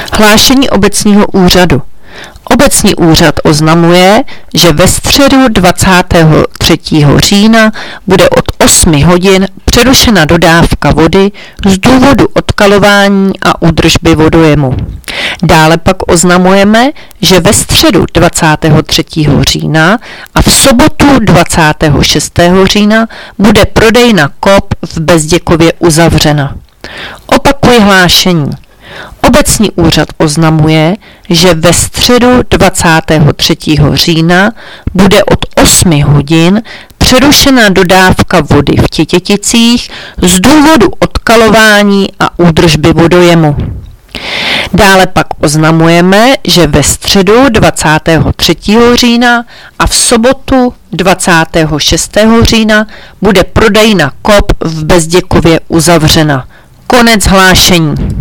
Hlášení obecního úřadu. Obecní úřad oznamuje, že ve středu 23. října bude od 8 hodin přerušena dodávka vody z důvodu odkalování a údržby vodojemu. Dále pak oznamujeme, že ve středu 23. října a v sobotu 26. října bude prodejna KOP v Bezděkově uzavřena. Opakuji hlášení. Obecní úřad oznamuje, že ve středu 23. října bude od 8 hodin přerušena dodávka vody v Tětěticích z důvodu odkalování a údržby vodojemu. Dále pak oznamujeme, že ve středu 23. října a v sobotu 26. října bude prodejna KOP v Bezděkově uzavřena. Konec hlášení.